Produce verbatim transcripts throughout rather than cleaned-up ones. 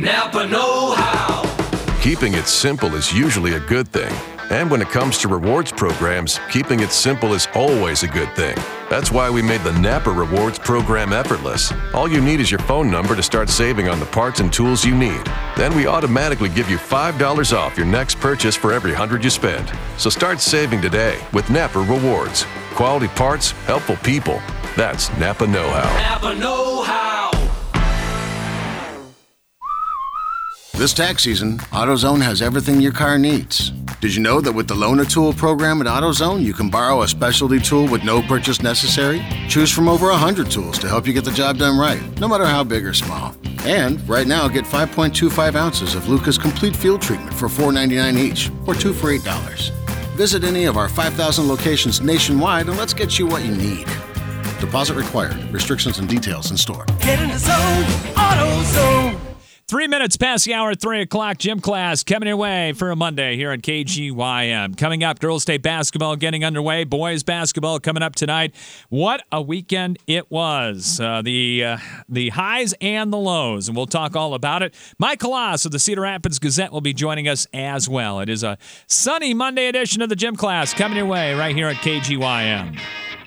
Napa know-how. Keeping it simple is usually a good thing. And when it comes to rewards programs, keeping it simple is always a good thing. That's why we made the Napa Rewards program effortless. All you need is your phone number to start saving on the parts and tools you need. Then we automatically give you five dollars off your next purchase for every one hundred you spend. So start saving today with Napa Rewards. Quality parts, helpful people. That's Napa know-how. Napa know-how. This tax season, AutoZone has everything your car needs. Did you know that with the Loaner Tool program at AutoZone, you can borrow a specialty tool with no purchase necessary? Choose from over one hundred tools to help you get the job done right, no matter how big or small. And right now, get five point two five ounces of Lucas Complete Field Treatment for four ninety-nine each, or two for eight dollars. Visit any of our five thousand locations nationwide and let's get you what you need. Deposit required. Restrictions and details in store. Get in the zone, AutoZone. Three minutes past the hour, three o'clock, gym class coming your way for a Monday here on K G Y M. Coming up, girls state basketball getting underway. Boys basketball coming up tonight. What a weekend it was. Uh, the uh, the highs and the lows, and we'll talk all about it. Mike Halas of the Cedar Rapids Gazette will be joining us as well. It is a sunny Monday edition of the gym class coming your way right here at K G Y M.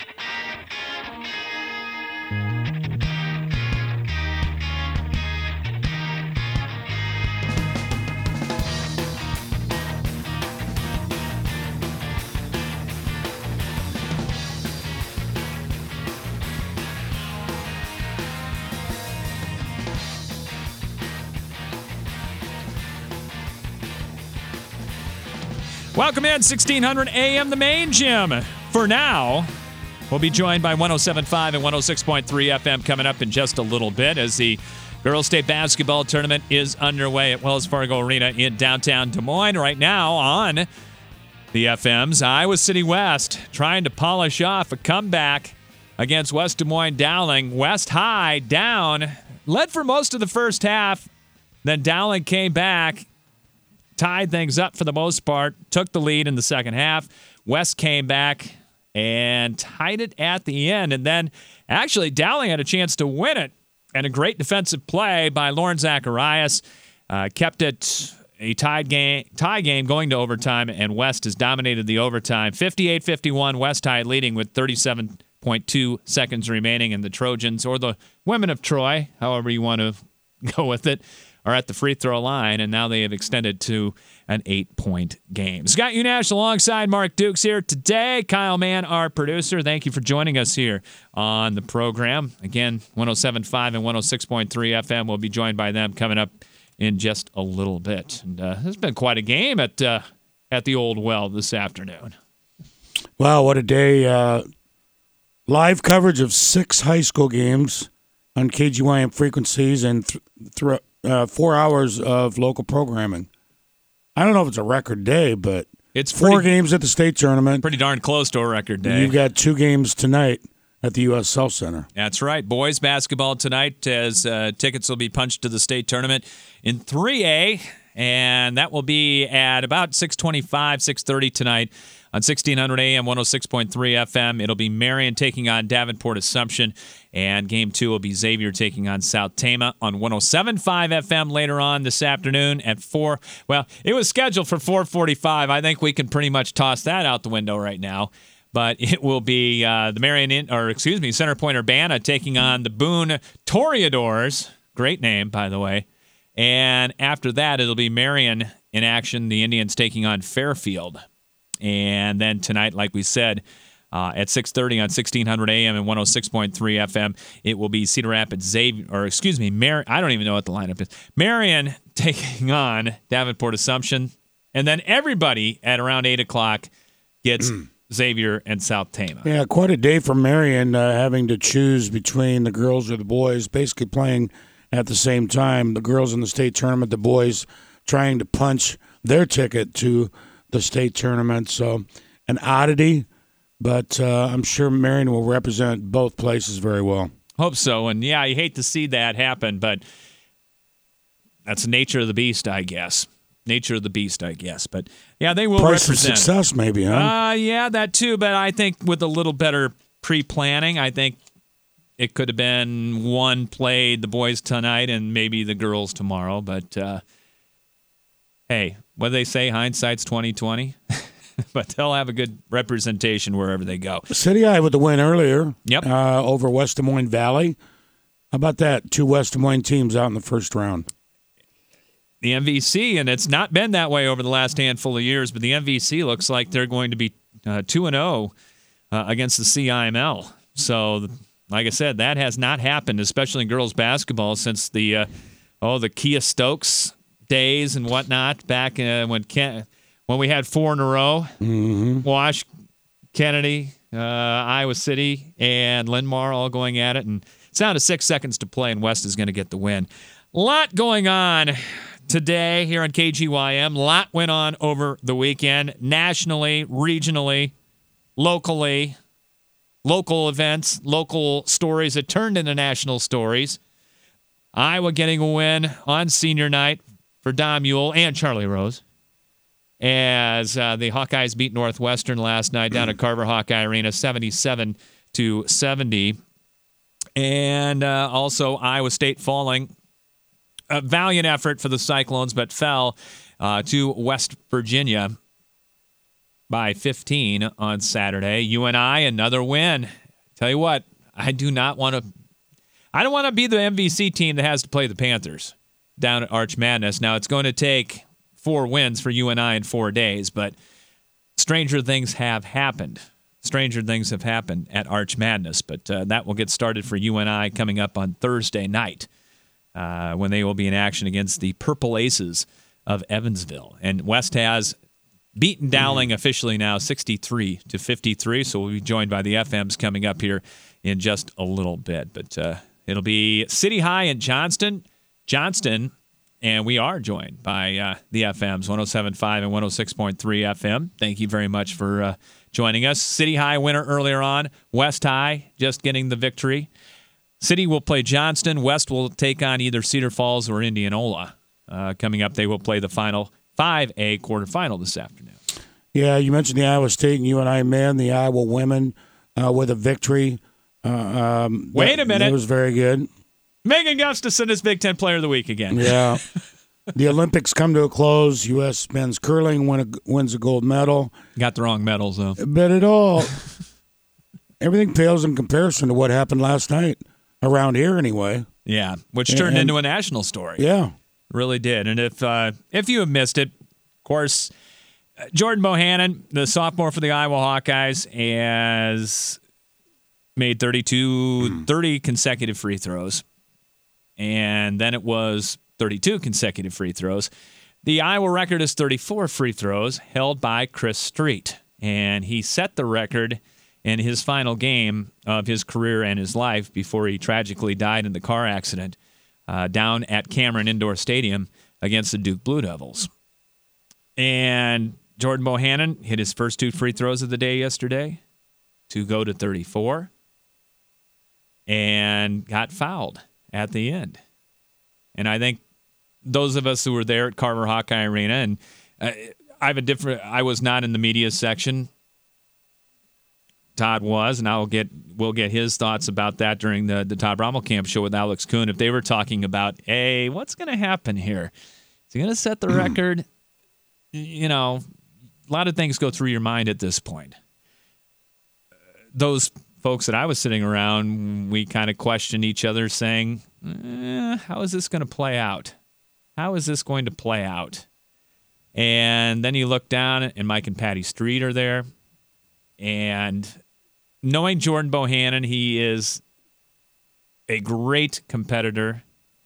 Welcome in, sixteen hundred A M, the main gym. For now, we'll be joined by one oh seven point five and one oh six point three F M coming up in just a little bit as the Girls State Basketball Tournament is underway at Wells Fargo Arena in downtown Des Moines. Right now on the F Ms, Iowa City West trying to polish off a comeback against West Des Moines Dowling. West High down, led for most of the first half. Then Dowling came back, tied things up for the most part, took the lead in the second half. West came back and tied it at the end. And then actually Dowling had a chance to win it. And a great defensive play by Lauren Zacharias uh, kept it a tied game, tie game going to overtime, and West has dominated the overtime. fifty-eight fifty-one, West High leading with thirty-seven point two seconds remaining, and the Trojans, or the women of Troy, however you want to go with it, are at the free throw line, and now they have extended to an eight-point game. Scott Unash alongside Mark Dukes here today. Kyle Mann, our producer. Thank you for joining us here on the program. Again, one oh seven point five and one oh six point three F M. We'll be joined by them coming up in just a little bit. And uh, it's been quite a game at uh, at the Old Well this afternoon. Wow, what a day. Uh, live coverage of six high school games on K G Y M frequencies and th- th- uh, four hours of local programming. I don't know if it's a record day, but it's four pretty, games at the state tournament. Pretty darn close to a record day. You've got two games tonight at the U S South Center. That's right. Boys basketball tonight as uh, tickets will be punched to the state tournament in three A, and that will be at about six twenty-five, six thirty tonight on sixteen hundred A M, one oh six point three F M. It'll be Marion taking on Davenport Assumption, and game two will be Xavier taking on South Tama on one oh seven point five F M later on this afternoon at four. Well, it was scheduled for four forty-five. I think we can pretty much toss that out the window right now. But it will be uh, the Marion, in, or excuse me, Center Point Urbana taking on the Boone Toreadors. Great name, by the way. And after that, it'll be Marion in action. The Indians taking on Fairfield. And then tonight, like we said, uh, at six thirty on sixteen hundred A M and one oh six point three F M, it will be Cedar Rapids Xavier, or excuse me, Mar- I don't even know what the lineup is. Marion taking on Davenport Assumption. And then everybody at around eight o'clock gets Xavier and South Tama. Yeah, quite a day for Marion, uh, having to choose between the girls or the boys, basically playing at the same time. The girls in the state tournament, the boys trying to punch their ticket to the state tournament. So an oddity, but uh, I'm sure Marion will represent both places very well. Hope so. And yeah, you hate to see that happen, but that's the nature of the beast, I guess. Nature of the beast, I guess. But yeah, they will Price represent. Price of success, maybe, huh? Uh, yeah, that too. But I think with a little better pre-planning, I think it could have been one played the boys tonight and maybe the girls tomorrow. But uh, hey, what do they say? Hindsight's twenty twenty. But they'll have a good representation wherever they go. City Eye with the win earlier. Yep. Uh, over West Des Moines Valley. How about that? Two West Des Moines teams out in the first round. The M V C, and it's not been that way over the last handful of years, but the M V C looks like they're going to be uh, two and oh uh, against the C I M L. So, like I said, that has not happened, especially in girls basketball, since the uh, oh the Kia Stokes days and whatnot back uh, when Ken, when we had four in a row. Mm-hmm. Wash, Kennedy, uh, Iowa City, and Linn-Mar all going at it, and it's down to six seconds to play, and West is going to get the win. A lot going on today here on K G Y M. A lot went on over the weekend, nationally, regionally, locally, local events, local stories that turned into national stories. Iowa getting a win on senior night for Don Mule and Charlie Rose as uh, the Hawkeyes beat Northwestern last night down at Carver Hawkeye Arena, seventy-seven to seventy. And uh, also Iowa State falling. A valiant effort for the Cyclones, but fell uh, to West Virginia by fifteen on Saturday. U N I, another win. Tell you what, I do not want to. I don't want to be the M V C team that has to play the Panthers down at Arch Madness. Now it's going to take four wins for U N I in four days, but stranger things have happened. Stranger things have happened at Arch Madness, but uh, that will get started for U N I coming up on Thursday night. Uh, when they will be in action against the Purple Aces of Evansville. And West has beaten Dowling officially now sixty-three to fifty-three, so we'll be joined by the F Ms coming up here in just a little bit. But uh, it'll be City High in Johnston, Johnston, and we are joined by uh, the F Ms, one oh seven point five and one oh six point three F M. Thank you very much for uh, joining us. City High winner earlier on, West High just getting the victory. City will play Johnston. West will take on either Cedar Falls or Indianola. Uh, coming up, they will play the final five A quarterfinal this afternoon. Yeah, you mentioned the Iowa State and U N I men, the Iowa women uh, with a victory. Uh, um, Wait that, a minute. It was very good. Megan Gustafson is Big Ten Player of the Week again. Yeah. The Olympics come to a close. U S men's curling win a, wins a gold medal. Got the wrong medals, though. But it all, everything pales in comparison to what happened last night. Around here, anyway. Yeah, which turned and, into a national story. Yeah. Really did. And if uh, if you have missed it, of course, uh, Jordan Bohannon, the sophomore for the Iowa Hawkeyes, has made thirty-two, thirty consecutive free throws. And then it was thirty-two consecutive free throws. The Iowa record is thirty-four free throws, held by Chris Street. And he set the record in his final game of his career and his life before he tragically died in the car accident uh, down at Cameron Indoor Stadium against the Duke Blue Devils. And Jordan Bohannon hit his first two free throws of the day yesterday to go to thirty-four and got fouled at the end. And I think those of us who were there at Carver Hawkeye Arena, and uh, I have a different, I was not in the media section. Todd was, and I'll get we'll get his thoughts about that during the, the Todd Rommelkamp show with Alex Kuhn. If they were talking about, hey, what's going to happen here? Is he going to set the record? You know, a lot of things go through your mind at this point. Those folks that I was sitting around, we kind of questioned each other, saying, eh, how is this going to play out? How is this going to play out? And then you look down, and Mike and Patty Street are there, and knowing Jordan Bohannon, he is a great competitor.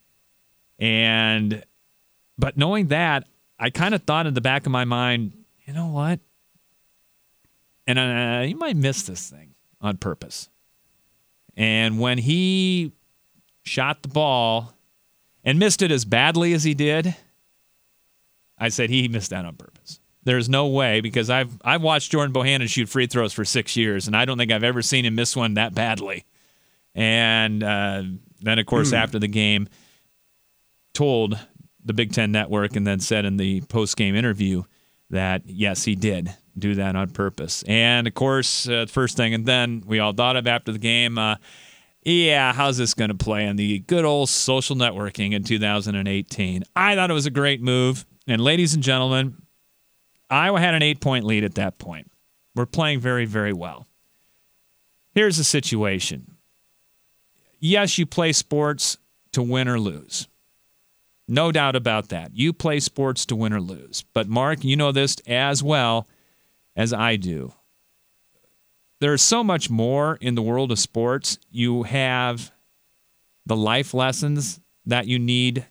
And but knowing that, I kind of thought in the back of my mind, you know what? And uh, you might miss this thing on purpose. And when he shot the ball and missed it as badly as he did, I said he missed that on purpose. There's no way, because I've I've watched Jordan Bohannon shoot free throws for six years, and I don't think I've ever seen him miss one that badly. And uh, then, of course, mm. after the game, told the Big Ten Network and then said in the post-game interview that, yes, he did do that on purpose. And, of course, uh, first thing, and then we all thought of after the game, uh, Yeah, how's this going to play on the good old social networking in two thousand eighteen? I thought it was a great move. And ladies and gentlemen, Iowa had an eight-point lead at that point. We're playing very, very well. Here's the situation. Yes, you play sports to win or lose. No doubt about that. You play sports to win or lose. But, Mark, you know this as well as I do. There's so much more in the world of sports. You have the life lessons that you need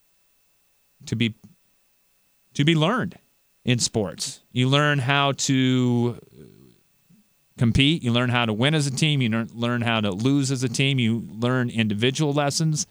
to be to be learned in sports. You learn how to compete. You learn how to win as a team. You learn how to lose as a team. You learn individual lessons.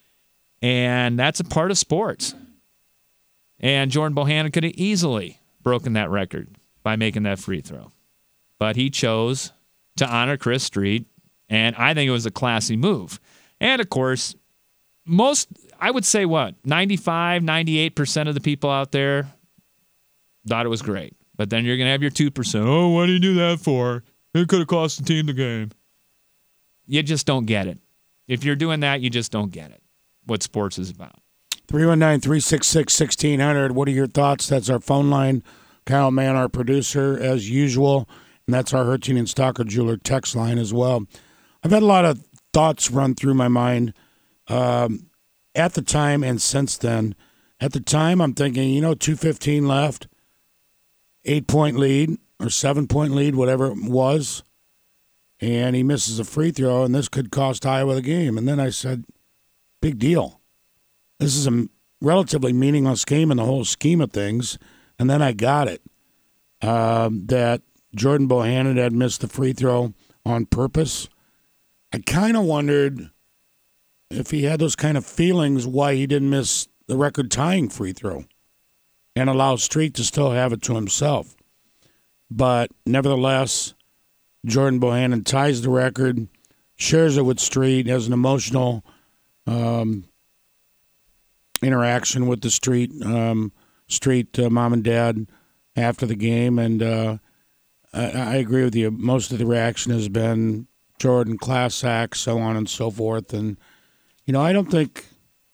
And that's a part of sports. And Jordan Bohannon could have easily broken that record by making that free throw. But he chose to honor Chris Street, and I think it was a classy move. And, of course, most, I would say what, ninety-five, ninety-eight percent of the people out there thought it was great. But then you're going to have your two percent. Oh, what did you do that for? It could have cost the team the game. You just don't get it. If you're doing that, you just don't get it, what sports is about. three one nine, three six six, one six zero zero. What are your thoughts? That's our phone line. Kyle Mann, our producer, as usual. And that's our Hertzing and Stalker Jeweler text line as well. I've had a lot of thoughts run through my mind um, at the time and since then. At the time, I'm thinking, you know, two fifteen left, eight-point lead or seven-point lead, whatever it was, and he misses a free throw, and this could cost Iowa the game. And then I said, big deal. This is a relatively meaningless game in the whole scheme of things. And then I got it, um, that Jordan Bohannon had missed the free throw on purpose. I kind of wondered if he had those kind of feelings, why he didn't miss the record-tying free throw and allow Street to still have it to himself. But nevertheless, Jordan Bohannon ties the record, shares it with Street, has an emotional um, interaction with the Street, um, Street uh, mom and dad after the game, and uh, I, I agree with you. Most of the reaction has been Jordan, class act, so on and so forth. And, you know, I don't think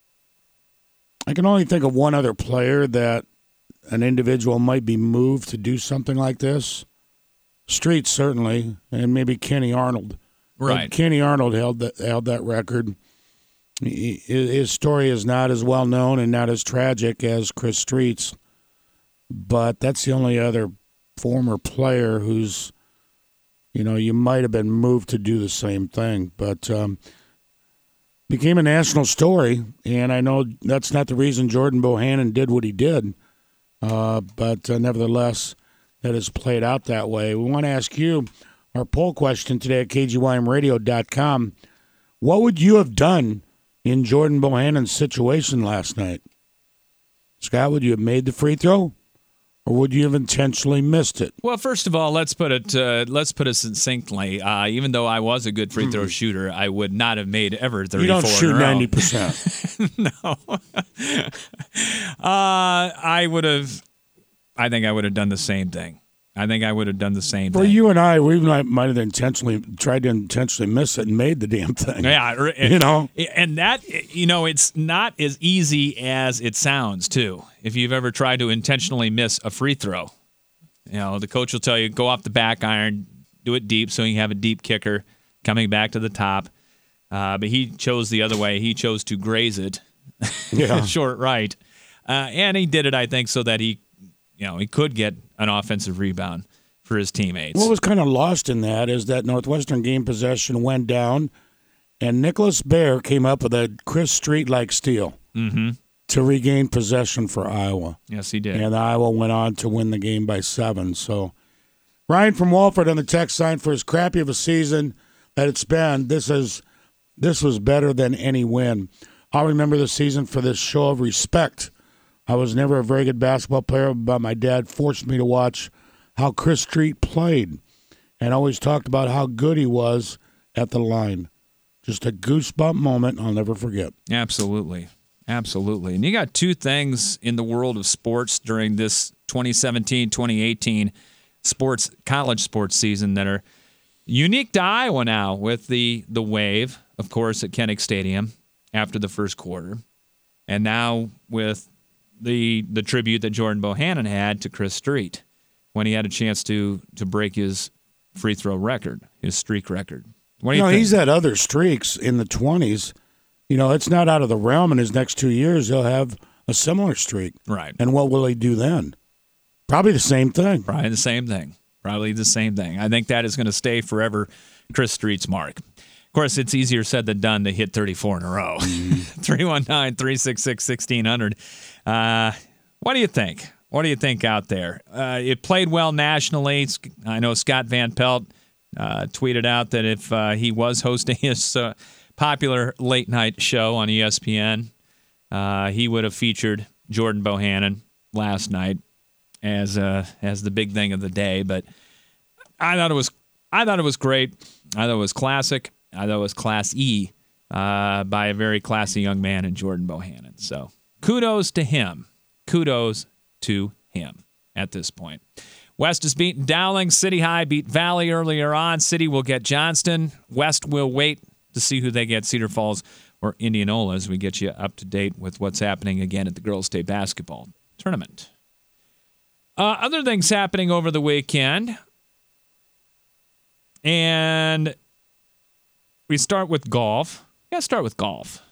– I can only think of one other player that an individual might be moved to do something like this. Street, certainly, and maybe Kenny Arnold. Right. But Kenny Arnold held that, held that record. He, his story is not as well known and not as tragic as Chris Street's, but that's the only other former player who's, you know, you might have been moved to do the same thing. But um, became a national story, and I know that's not the reason Jordan Bohannon did what he did, uh, but uh, nevertheless, that has played out that way. We want to ask you our poll question today at K G Y M radio dot com. What would you have done in Jordan Bohannon's situation last night? Scott, would you have made the free throw, or would you have intentionally missed it? Well, first of all, let's put it uh, let's put it succinctly. Uh, even though I was a good free throw shooter, I would not have made ever thirty-four. You don't shoot in a row. ninety percent. No. uh, I would have. I think I would have done the same thing. I think I would have done the same Well, thing. you and I, we might, might have intentionally tried to intentionally miss it and made the damn thing. Yeah, you know, and that, you know, it's not as easy as it sounds too. If you've ever tried to intentionally miss a free throw, you know, the coach will tell you go off the back iron, do it deep, so you have a deep kicker coming back to the top. Uh, but he chose the other way. He chose to graze it, Yeah. short right, uh, and he did it, I think, so that he, you know, he could get an offensive rebound for his teammates. What was kind of lost in that is that Northwestern game possession went down, and Nicholas Baer came up with a Chris Street-like steal Mm-hmm. to regain possession for Iowa. Yes, he did. And Iowa went on to win the game by seven. So Ryan from Walford on the text line, for as crappy of a season that it's been, this is this was better than any win. I'll remember the season for this show of respect. I was never a very good basketball player, but my dad forced me to watch how Chris Street played and always talked about how good he was at the line. Just a goosebump moment I'll never forget. Absolutely. Absolutely. And you got two things in the world of sports during this twenty seventeen twenty eighteen sports college sports season that are unique to Iowa now with the, the wave of course, at Kinnick Stadium after the first quarter. And now with the the tribute that Jordan Bohannon had to Chris Street when he had a chance to to break his free throw record, his streak record. What do you no, think? He's had other streaks in the twenties. You know, it's not out of the realm in his next two years. He'll have a similar streak. Right. And what will he do then? Probably the same thing. Probably the same thing. Probably the same thing. I think that is going to stay forever Chris Street's mark. Of course, it's easier said than done to hit thirty-four in a row. three one nine, three six six, one six zero zero. Uh, what do you think? What do you think out there? Uh, it played well nationally. I know Scott Van Pelt uh, tweeted out that if uh, he was hosting his uh, popular late-night show on E S P N, uh, he would have featured Jordan Bohannon last night as uh, as the big thing of the day. But I thought it was I thought it was great. I thought it was classic. I thought it was Class E uh, by a very classy young man in Jordan Bohannon. So kudos to him. Kudos to him at this point. West has beaten Dowling. City High beat Valley earlier on. City will get Johnston. West will wait to see who they get, Cedar Falls or Indianola, as we get you up to date with what's happening again at the Girls State Basketball Tournament. Uh, other things happening over the weekend. And we start with golf. Yeah, start with golf.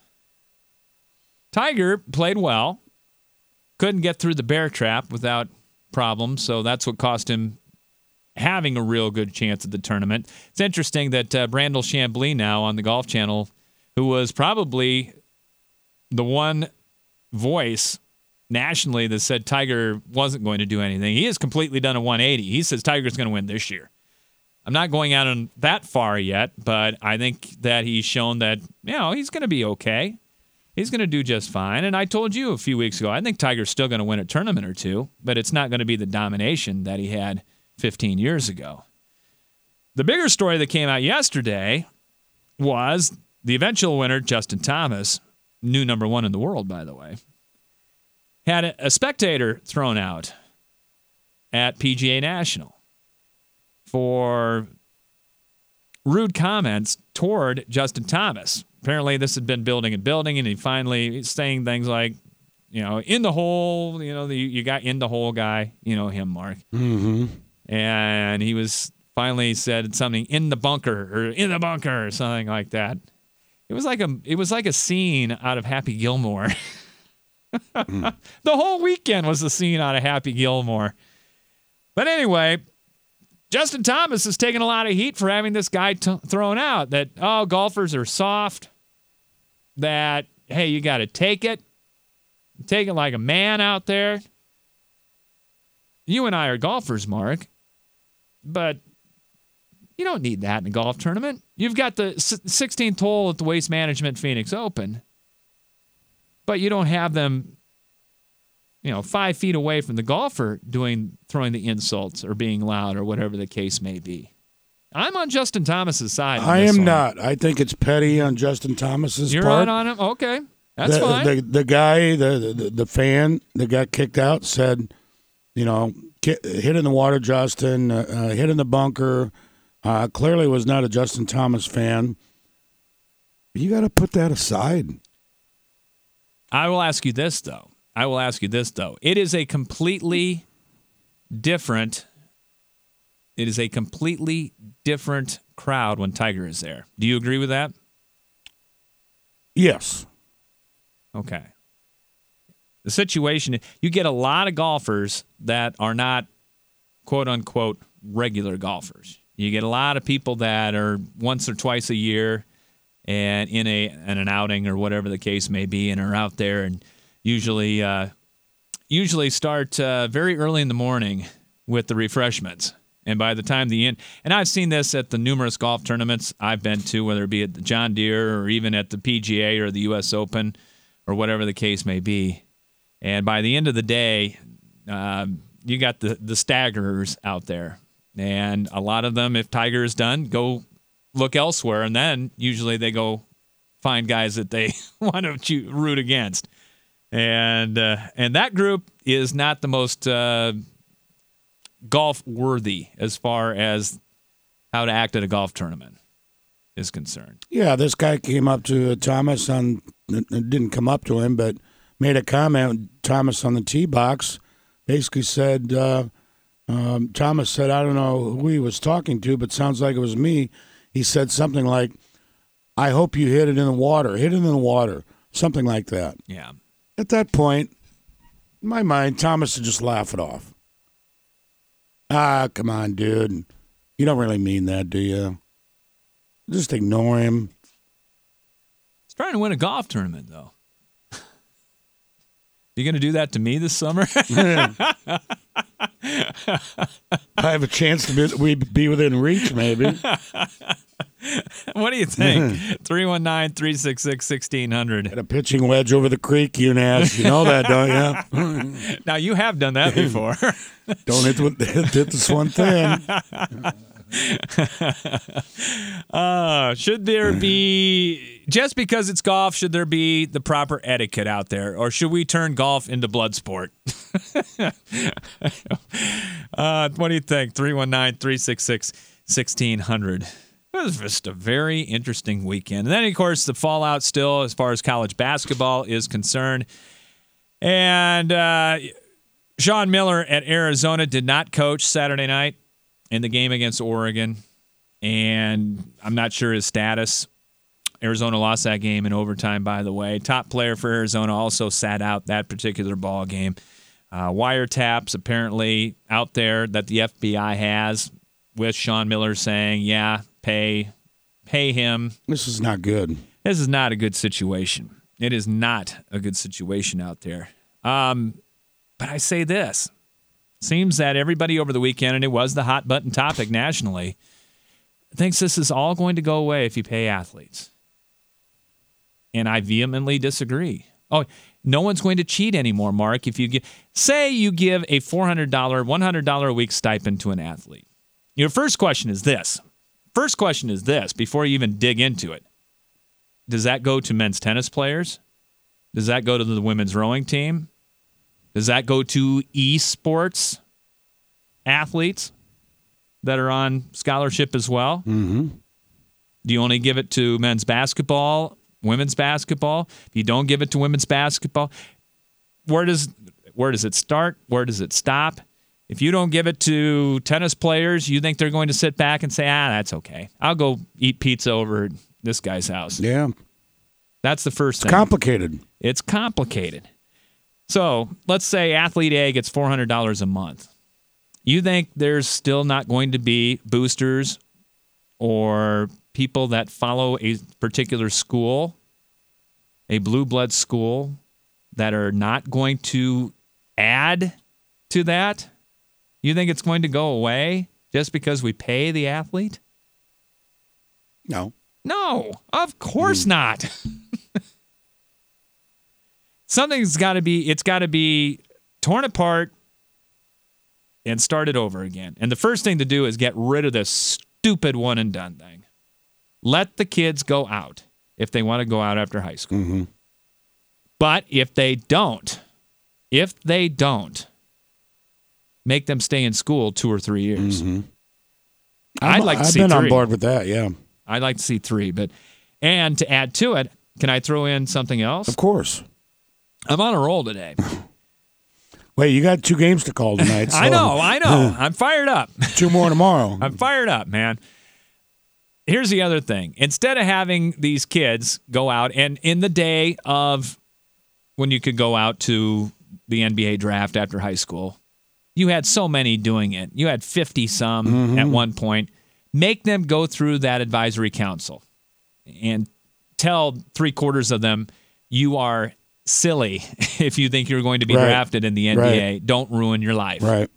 Tiger played well. Couldn't get through the bear trap without problems, so that's what cost him having a real good chance at the tournament. It's interesting that uh, Brandel Chambly now on the Golf Channel, who was probably the one voice nationally that said Tiger wasn't going to do anything. He has completely done a one eighty. He says Tiger's going to win this year. I'm not going out on that far yet, but I think that he's shown that, you know, he's going to be okay. He's going to do just fine. And I told you a few weeks ago, I think Tiger's still going to win a tournament or two, but it's not going to be the domination that he had fifteen years ago. The bigger story that came out yesterday was the eventual winner, Justin Thomas, new number one in the world, by the way, had a spectator thrown out at P G A National for rude comments toward Justin Thomas. Apparently this had been building and building, and he finally saying things like, you know, in the hole, you know, the, you got in the hole guy, you know him, Mark. Mm-hmm. And he was finally said something in the bunker or in the bunker or something like that. It was like a it was like a scene out of Happy Gilmore. mm. The whole weekend was a scene out of Happy Gilmore. But anyway, Justin Thomas has taken a lot of heat for having this guy t- thrown out. That, oh, golfers are soft. That, hey, you got to take it. Take it like a man out there. You and I are golfers, Mark. But you don't need that in a golf tournament. You've got the sixteenth hole at the Waste Management Phoenix Open. But you don't have them, you know, five feet away from the golfer doing throwing the insults or being loud or whatever the case may be. I'm on Justin Thomas's side. I am one. not. I think it's petty on Justin Thomas's You're part. You're on him? Okay. That's the, fine. The, the guy, the, the the fan that got kicked out said, you know, hit in the water, Justin, uh, uh, hit in the bunker. Uh, clearly was not a Justin Thomas fan. You got to put that aside. I will ask you this, though. I will ask you this, though. It is a completely different, it is a completely different crowd when Tiger is there. Do you agree with that? Yes. Okay. The situation, you get a lot of golfers that are not, quote unquote, regular golfers. You get a lot of people that are once or twice a year and in a in an outing or whatever the case may be, and are out there and usually uh, usually start uh, very early in the morning with the refreshments. And by the time the end, and I've seen this at the numerous golf tournaments I've been to, whether it be at the John Deere or even at the P G A or the U S Open or whatever the case may be. And by the end of the day, um, you got the, the staggerers out there. And a lot of them, if Tiger is done, go look elsewhere. And then usually they go find guys that they want to root against. And uh, and that group is not the most uh, golf worthy as far as how to act at a golf tournament. is concerned. Yeah, this guy came up to Thomas on, didn't come up to him, but made a comment. Thomas on the tee box basically said, uh, um, Thomas said, I don't know who he was talking to, but sounds like it was me. He said something like, I hope you hit it in the water, hit it in the water, something like that. Yeah. At that point, in my mind, Thomas would just laugh it off. Ah, come on, dude. You don't really mean that, do you? Just ignore him. He's trying to win a golf tournament, though. You going to do that to me this summer? I have a chance to be, we'd be within reach, maybe. What do you think? three one nine, three six six, one six zero zero. Got a pitching wedge over the creek, you ass. You know that, don't you? Now, you have done that before. Don't hit, the, hit this one thing. uh, should there be, just because it's golf, should there be the proper etiquette out there? Or should we turn golf into blood sport? uh, what do you think? three one nine, three six six, one six zero zero. It was just a very interesting weekend. And then, of course, the fallout still as far as college basketball is concerned. And uh, Sean Miller at Arizona did not coach Saturday night in the game against Oregon. And I'm not sure his status. Arizona lost that game in overtime, by the way. Top player for Arizona also sat out that particular ball game. Uh, wiretaps apparently out there that the F B I has with Sean Miller saying, yeah, pay pay him. This is not good. This is not a good situation. It is not a good situation out there. Um, but I say this. Seems that everybody over the weekend, and it was the hot button topic nationally, thinks this is all going to go away if you pay athletes. And I vehemently disagree. Oh, no one's going to cheat anymore, Mark. If you give, say you give a four hundred dollars, one hundred dollars a week stipend to an athlete. Your first question is this. First question is this, before you even dig into it. Does that go to men's tennis players? Does that go to the women's rowing team? Does that go to esports athletes that are on scholarship as well? Mm-hmm. Do you only give it to men's basketball, women's basketball? If you don't give it to women's basketball, where does where does it start? Where does it stop? If you don't give it to tennis players, you think they're going to sit back and say, ah, that's okay. I'll go eat pizza over at this guy's house. Yeah. That's the first It's thing. complicated. It's complicated. So let's say athlete A gets four hundred dollars a month. You think there's still not going to be boosters or people that follow a particular school, a blue blood school, that are not going to add to that? You think it's going to go away just because we pay the athlete? No. No, of course mm. not. Something's got to be, it's got to be torn apart and started over again. And the first thing to do is get rid of this stupid one and done thing. Let the kids go out if they want to go out after high school. Mm-hmm. But if they don't, if they don't, make them stay in school two or three years. Mm-hmm. I'd like to I've see been three. on board with that, yeah. I'd like to see three. But and to add to it, can I throw in something else? Of course. I'm on a roll today. Wait, you got two games to call tonight. So. I know, I know. I'm fired up. Two more tomorrow. I'm fired up, man. Here's the other thing. Instead of having these kids go out, and in the day of when you could go out to the N B A draft after high school, you had so many doing it. You had fifty-some mm-hmm. at one point. Make them go through that advisory council and tell three-quarters of them you are silly if you think you're going to be right. drafted in the N B A. Right. Don't ruin your life. Right.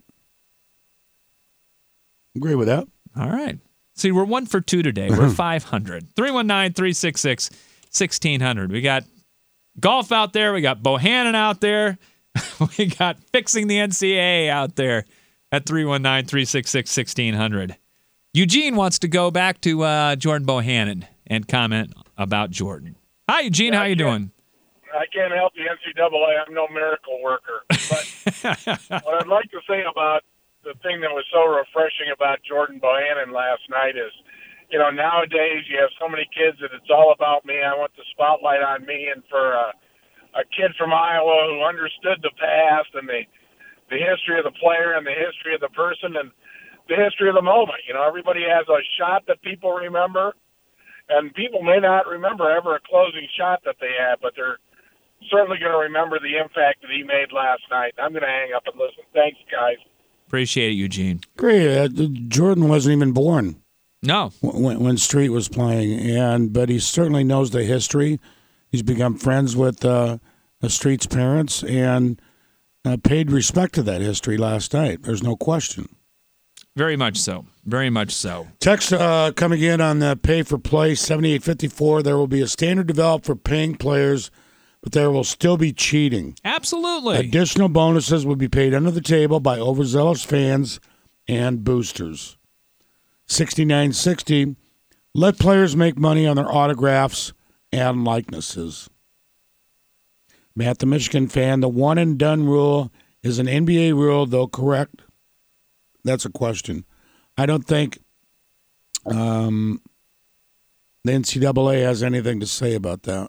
Agree with that. All right. See, we're one for two today. We're five hundred. three one nine, three six six, one six zero zero. We got golf out there. We got Bohannon out there. We got fixing the N C double A out there at three one nine, three six six, one six zero zero. Eugene wants to go back to uh, Jordan Bohannon and comment about Jordan. Hi, Eugene. Yeah, How you doing? I can't help the N C double A. I'm no miracle worker. But what I'd like to say about the thing that was so refreshing about Jordan Bohannon last night is you know, nowadays you have so many kids that it's all about me. I want the spotlight on me. And for a, a kid from Iowa who understood the past and the the history of the player and the history of the person and the history of the moment, you know, everybody has a shot that people remember, and people may not remember ever a closing shot that they had, but they're certainly going to remember the impact that he made last night. I'm going to hang up and listen. Thanks, guys. Appreciate it, Eugene. Great. Uh, Jordan wasn't even born. No. When, when Street was playing, and but he certainly knows the history. He's become friends with uh, Street's parents and uh, paid respect to that history last night. There's no question. Very much so. Very much so. Text uh, coming in on the pay for play seventy-eight fifty-four. There will be a standard developed for paying players, but there will still be cheating. Absolutely. Additional bonuses will be paid under the table by overzealous fans and boosters. sixty-nine sixty. Let players make money on their autographs and likenesses. Matt, the Michigan fan, the one and done rule is an N B A rule, though correct. That's a question. I don't think um, the N C double A has anything to say about that.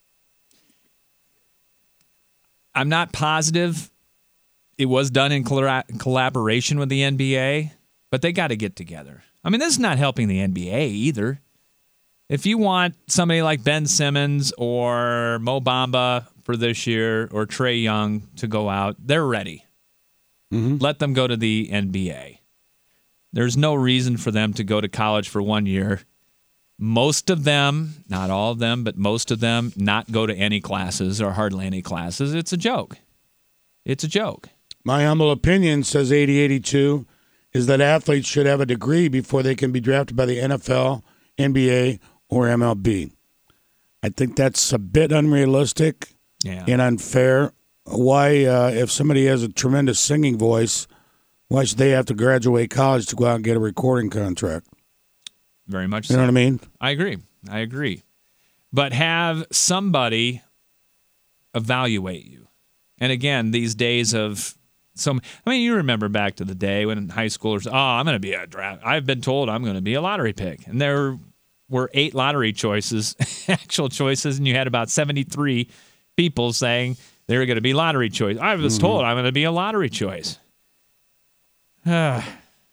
I'm not positive it was done in collaboration with the N B A, but they got to get together. I mean, this is not helping the N B A either. If you want somebody like Ben Simmons or Mo Bamba for this year or Trae Young to go out, they're ready. Mm-hmm. Let them go to the N B A. There's no reason for them to go to college for one year. Most of them, not all of them, but most of them not go to any classes or hardly any classes. It's a joke. It's a joke. My humble opinion, says eighty eighty-two, is that athletes should have a degree before they can be drafted by the N F L, N B A, or M L B. I think that's a bit unrealistic yeah. and unfair. Why, uh, if somebody has a tremendous singing voice, why should they have to graduate college to go out and get a recording contract? Very much so. You know what I mean? I agree. I agree. But have somebody evaluate you. And again, these days of some, I mean, you remember back to the day when high schoolers, oh, I'm going to be a draft. I've been told I'm going to be a lottery pick. And there were eight lottery choices, actual choices, and you had about seventy-three people saying they were going to be lottery choice. I was mm-hmm. told I'm going to be a lottery choice. yeah.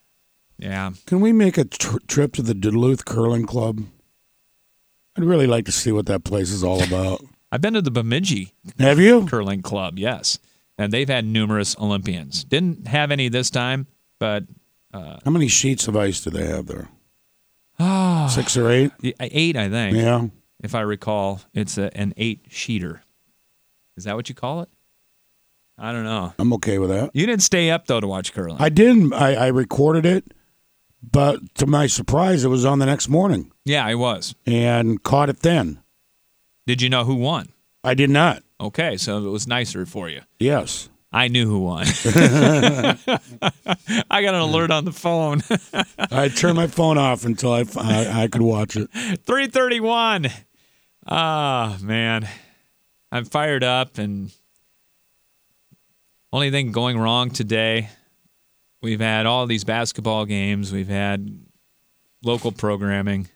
Can we make a tr- trip to the Duluth Curling Club? I'd really like to see what that place is all about. I've been to the Bemidji Have you? Curling Club, yes. And they've had numerous Olympians. Didn't have any this time, but... Uh, How many sheets of ice do they have there? Oh, Six or eight? Eight, I think. Yeah. If I recall, it's a, an eight-sheeter. Is that what you call it? I don't know. I'm okay with that. You didn't stay up, though, to watch curling. I didn't. I, I recorded it, but to my surprise, it was on the next morning. Yeah, I was. And caught it then. Did you know who won? I did not. Okay, so it was nicer for you. Yes. I knew who won. I got an alert on the phone. I turned my phone off until I, I, I could watch it. three thirty-one. Ah, oh, man. I'm fired up, and only thing going wrong today, we've had all these basketball games. We've had local programming.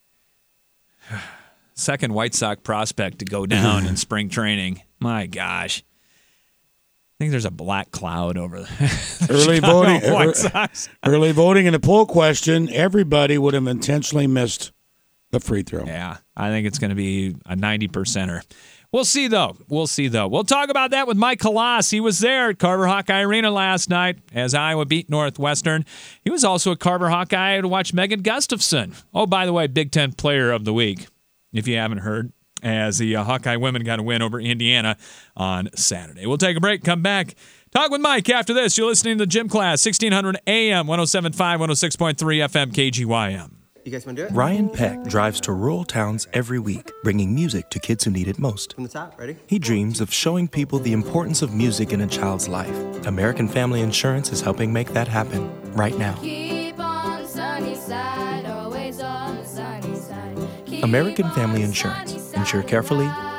Second White Sox prospect to go down in spring training. My gosh. I think there's a black cloud over the early voting. White Sox. Early voting in the poll question, everybody would have intentionally missed the free throw. Yeah, I think it's going to be a ninety percenter. We'll see, though. We'll see, though. We'll talk about that with Mike Halas. He was there at Carver Hawkeye Arena last night as Iowa beat Northwestern. He was also at Carver Hawkeye to watch Megan Gustafson. Oh, by the way, Big Ten Player of the Week, if you haven't heard, as the uh, Hawkeye women got a win over Indiana on Saturday. We'll take a break, come back, talk with Mike after this. You're listening to the Gym Class, sixteen hundred A M, one oh seven point five, one oh six point three F M, K G Y M. You guys want to do it? Ryan Peck drives to rural towns every week, bringing music to kids who need it most. From the top, ready? He dreams of showing people the importance of music in a child's life. American Family Insurance is helping make that happen right now. Keep on the sunny side, always on the sunny side. Keep American Family Insurance. Insure carefully,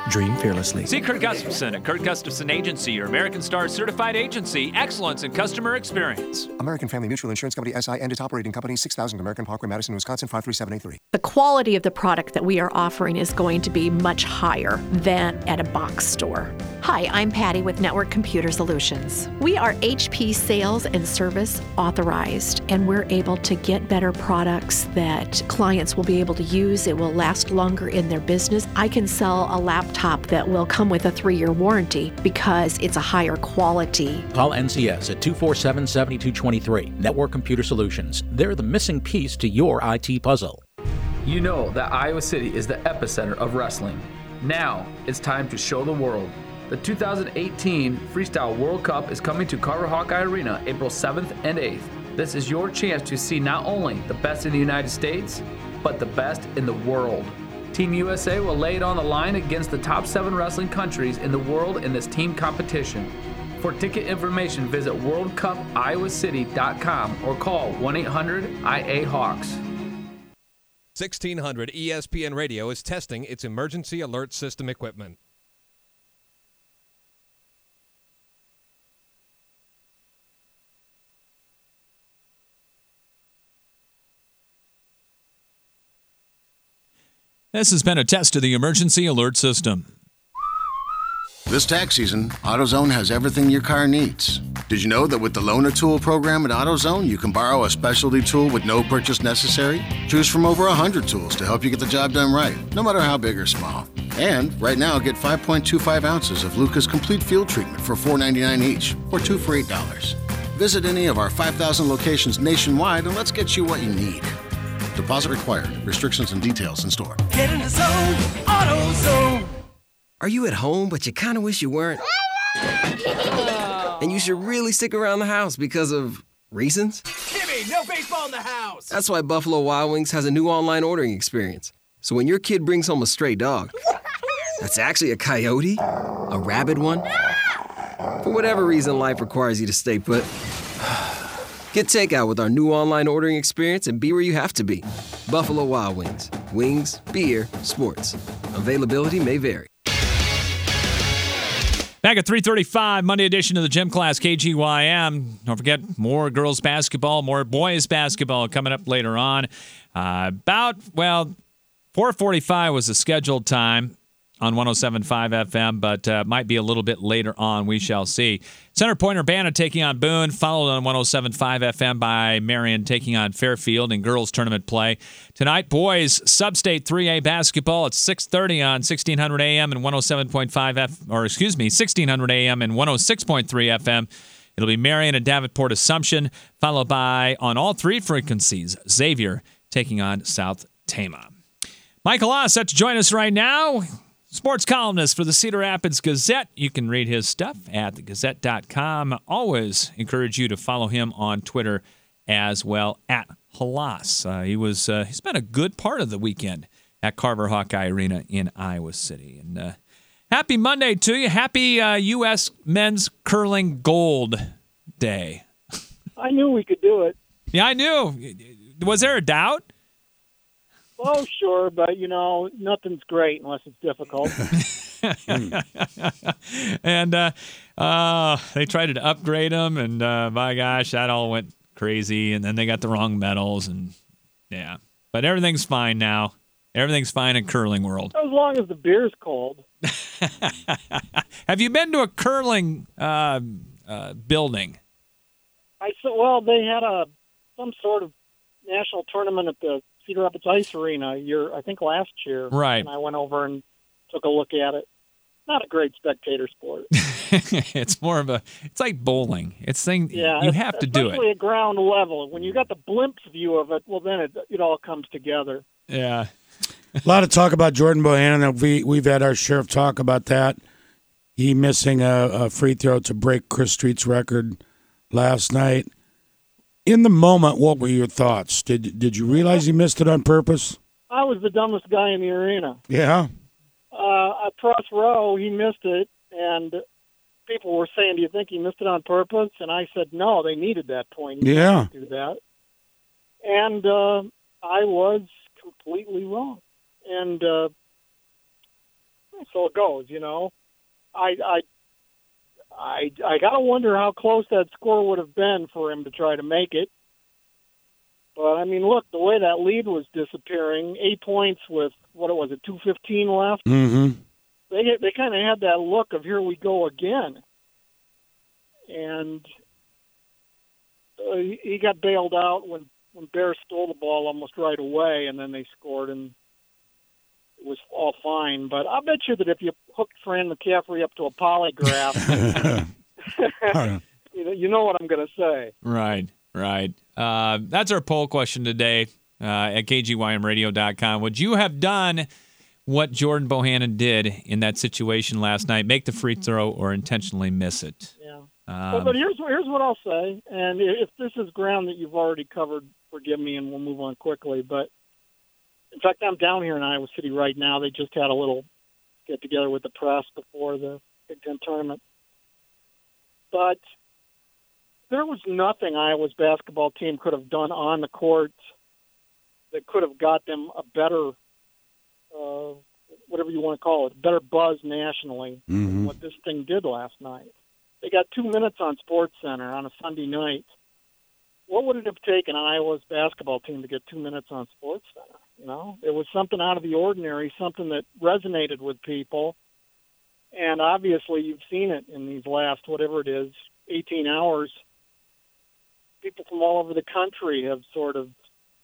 Dream fearlessly. See Kurt Gustafson at Kurt Gustafson Agency, your American Star certified agency. Excellence in customer experience. American Family Mutual Insurance Company, S I, and its operating company, six thousand American Parkway, Madison, Wisconsin, five three seven eight three. The quality of the product that we are offering is going to be much higher than at a box store. Hi, I'm Patty with Network Computer Solutions. We are H P sales and service authorized, and we're able to get better products that clients will be able to use. It will last longer in their business. I can sell a laptop that will come with a three-year warranty because it's a higher quality. Call N C S at two four seven, seven two two three. Network Computer Solutions. They're the missing piece to your I T puzzle. You know that Iowa City is the epicenter of wrestling. Now it's time to show the world. The two thousand eighteen Freestyle World Cup is coming to Carver Hawkeye Arena April seventh and eighth. This is your chance to see not only the best in the United States, but the best in the world. Team U S A will lay it on the line against the top seven wrestling countries in the world in this team competition. For ticket information, visit world cup iowa city dot com or call one eight hundred I A Hawks. sixteen hundred E S P N Radio is testing its emergency alert system equipment. This has been a test of the emergency alert system. This tax season, AutoZone has everything your car needs. Did you know that with the Loaner Tool program at AutoZone, you can borrow a specialty tool with no purchase necessary? Choose from over one hundred tools to help you get the job done right, no matter how big or small. And right now, get five point two five ounces of Lucas Complete Field Treatment for four ninety-nine each, or two for eight dollars. Visit any of our five thousand locations nationwide and let's get you what you need. Deposit required. Restrictions and details in store. Get in the zone, AutoZone. Are you at home, but you kind of wish you weren't? And you should really stick around the house because of reasons? Kimmy, no baseball in the house. That's why Buffalo Wild Wings has a new online ordering experience. So when your kid brings home a stray dog, that's actually a coyote, a rabid one. For whatever reason life requires you to stay put, get takeout with our new online ordering experience and be where you have to be. Buffalo Wild Wings. Wings, beer, sports. Availability may vary. Back at three thirty-five, Monday edition of the Gym Class, K G Y M. Don't forget, more girls basketball, more boys basketball coming up later on. Uh, about, well, four forty-five was the scheduled time on one oh seven point five F M, but uh, might be a little bit later on. We shall see. Center Point Urbana taking on Boone, followed on one oh seven point five F M by Marion taking on Fairfield in girls tournament play. Tonight, boys Substate three A basketball at six thirty on sixteen hundred A M and one oh seven point five F, or excuse me, sixteen hundred A M and one oh six point three F M. It'll be Marion and Davenport Assumption, followed by on all three frequencies Xavier taking on South Tama. Michael Oss set to join us right now. Sports columnist for the Cedar Rapids Gazette. You can read his stuff at the gazette dot com. Always encourage you to follow him on Twitter as well, at Halas. Uh, he was, uh, he spent a good part of the weekend at Carver Hawkeye Arena in Iowa City. And uh, happy Monday to you. Happy uh, U S Men's Curling Gold Day. I knew we could do it. Yeah, I knew. Was there a doubt? Oh, sure, but, you know, nothing's great unless it's difficult. and uh, uh, they tried to upgrade them, and uh, my gosh, that all went crazy. And then they got the wrong medals, and yeah. But everything's fine now. Everything's fine in curling world. As long as the beer's cold. Have you been to a curling uh, uh, building? I saw, well, they had a some sort of national tournament at the Cedar Rapids Ice Arena year, I think last year. Right. And I went over and took a look at it. Not a great spectator sport. It's more of a, it's like bowling. It's thing, yeah, you have to do it. Especially at ground level. When you got the blimp view of it, well, then it, it all comes together. Yeah. A lot of talk about Jordan Bohannon. We, we've had our share of talk about that. He missing a, a free throw to break Chris Street's record last night. In the moment, what were your thoughts? Did did you realize he missed it on purpose? I was the dumbest guy in the arena. Yeah. Uh, across row, he missed it, and people were saying, "Do you think he missed it on purpose?" And I said, "No, they needed that point. He yeah. didn't do that." And uh, I was completely wrong. And uh, so it goes. You know, I I I I gotta wonder how close that score would have been for him to try to make it. But I mean, look, the way that lead was disappearing, eight points with what was it, two fifteen left. Mm-hmm. They they kind of had that look of here we go again, and uh, he, he got bailed out when when Bear stole the ball almost right away, and then they scored, and it was all fine. But I bet you that if you hooked Fran McCaffrey up to a polygraph, you know, you know what I'm going to say. Right, right. Uh, that's our poll question today uh, at K G Y M radio dot com. Would you have done what Jordan Bohannon did in that situation last night, make the free throw or intentionally miss it? Yeah. Um, but, but here's here's what I'll say, and if this is ground that you've already covered, forgive me, and we'll move on quickly. But in fact, I'm down here in Iowa City right now. They just had a little get together with the press before the Big Ten tournament. But there was nothing Iowa's basketball team could have done on the court that could have got them a better, uh, whatever you want to call it, better buzz nationally mm-hmm. than what this thing did last night. They got two minutes on SportsCenter on a Sunday night. What would it have taken Iowa's basketball team to get two minutes on SportsCenter? You know, it was something out of the ordinary, something that resonated with people. And obviously you've seen it in these last, whatever it is, eighteen hours. People from all over the country have sort of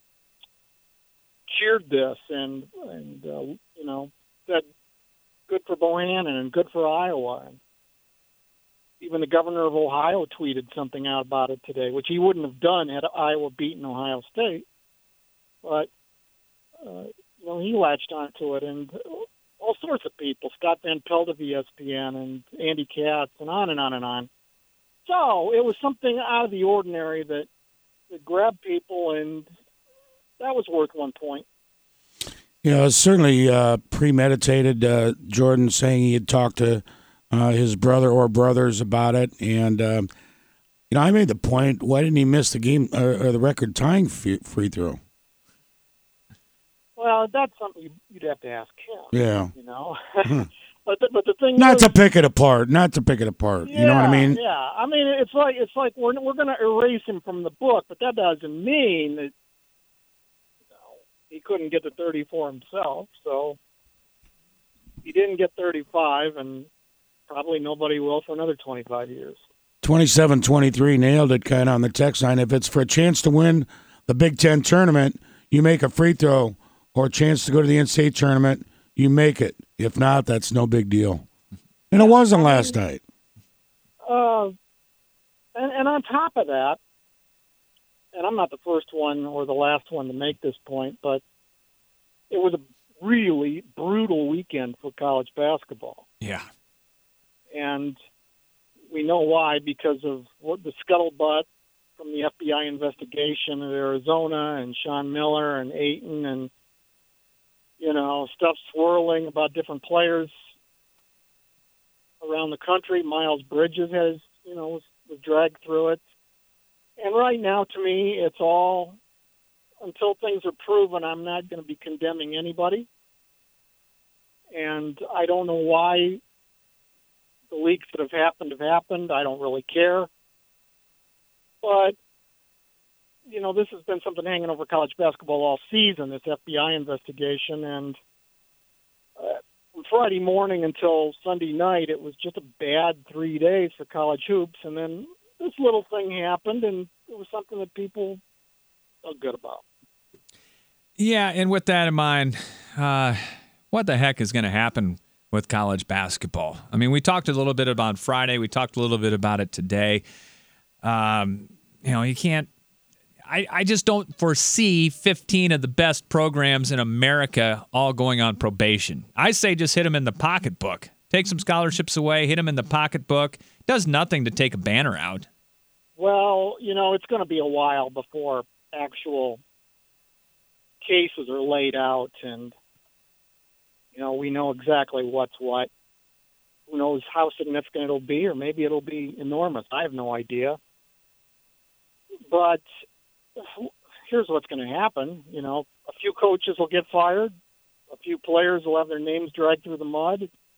cheered this and, and uh, you know, said good for Bohannon and good for Iowa. And even the governor of Ohio tweeted something out about it today, which he wouldn't have done had Iowa beaten Ohio State. But, uh, you know, he latched onto it, and all sorts of people, Scott Van Pelt of E S P N and Andy Katz, and on and on and on. So it was something out of the ordinary that, that grabbed people, and that was worth one point. Yeah, it was certainly uh, premeditated. Uh, Jordan saying he had talked to uh, his brother or brothers about it, and um, you know, I made the point: why didn't he miss the game or, or the record tying free, free throw? Well, that's something you'd have to ask him. Yeah, you know. But the, but the thing not is, to pick it apart, not to pick it apart. Yeah, you know what I mean? Yeah, I mean it's like it's like we're we're going to erase him from the book, but that doesn't mean that you know, he couldn't get to thirty-four himself. So he didn't get thirty-five, and probably nobody will for another twenty-five years. twenty-seven twenty-three nailed it kind of on the text line. If it's for a chance to win the Big Ten tournament, you make a free throw, or a chance to go to the N C double A tournament, you make it. If not, that's no big deal. And it wasn't last night. Uh, and, and on top of that, and I'm not the first one or the last one to make this point, but it was a really brutal weekend for college basketball. Yeah. And we know why, because of what the scuttlebutt from the F B I investigation of Arizona and Sean Miller and Ayton and you know, stuff swirling about different players around the country. Miles Bridges has, you know, was, was dragged through it. And right now, to me, it's all, until things are proven, I'm not going to be condemning anybody. And I don't know why the leaks that have happened have happened. I don't really care. But you know, this has been something hanging over college basketball all season, this F B I investigation. And uh, from Friday morning until Sunday night, it was just a bad three days for college hoops. And then this little thing happened, and it was something that people felt good about. Yeah, and with that in mind, uh, what the heck is going to happen with college basketball? I mean, we talked a little bit about Friday. We talked a little bit about it today. Um, you know, you can't, I, I just don't foresee fifteen of the best programs in America all going on probation. I say just hit them in the pocketbook. Take some scholarships away, hit them in the pocketbook. It does nothing to take a banner out. Well, you know, it's going to be a while before actual cases are laid out and, you know, we know exactly what's what. Who knows how significant it'll be, or maybe it'll be enormous. I have no idea. But here's what's going to happen. You know, a few coaches will get fired. A few players will have their names dragged through the mud.